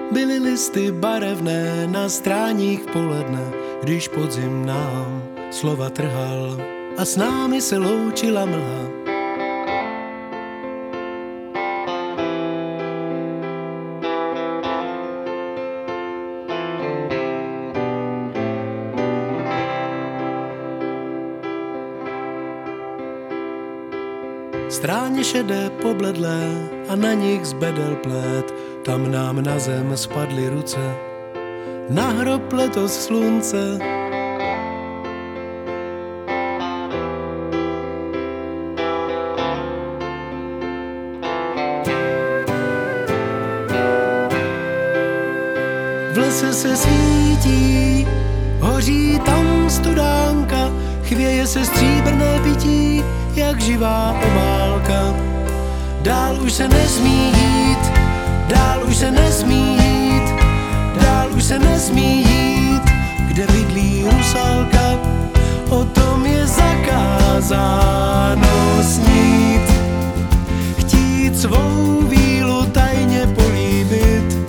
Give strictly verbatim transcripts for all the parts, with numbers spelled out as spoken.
Byly listy barevné na stráních v poledne, když podzim nám slova trhal a s námi se loučila mlha. Stráně šedé pobledlé a na nich zbedel plét, tam nám na zem spadly ruce, na hrob letos slunce. V lese se svítí, hoří tam studánka, chvěje se stříbrné pití, jak živá obálka. Dál už se nesmí jít, dál už se nesmí jít, dál už se nesmí jít, kde bydlí Rusalka, o tom je zakázáno snít. Chtít svou vílu tajně políbit,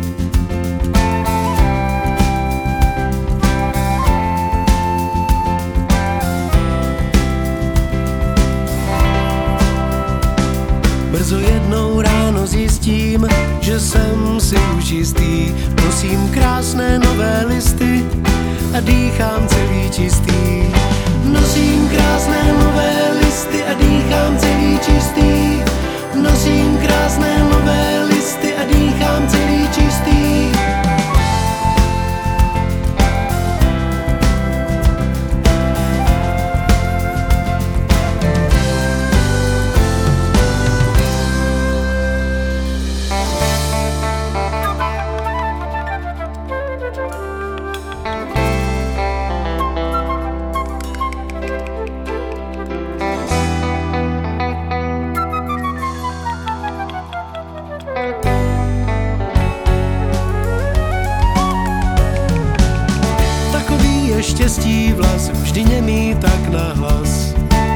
brzo jednou ráno zjistím, že jsem si už jistý. Nosím krásné nové listy a dýchám celý čistý. Nosím krásné nové listy a dýchám celý čistý. Nosím krásné nové listy a dýchám celý čistý. Štěstí vlas, vždy němý tak nahlas.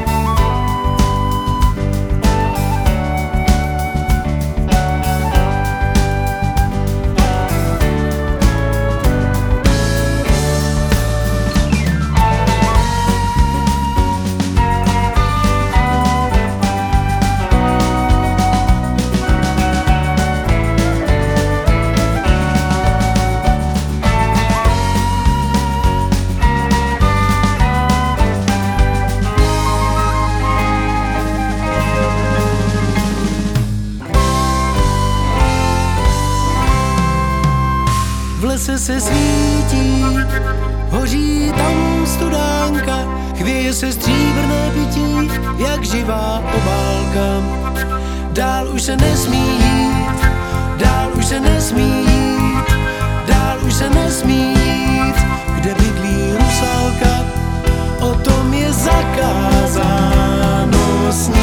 V lese se svítí, hoří tam studánka, chvěje se stříbrné pití, jak živá obálka. Dál už se nesmí jít, dál už se nesmí jít, dál už se nesmí jít, kde bydlí Rusalka, o tom je zakázáno snít.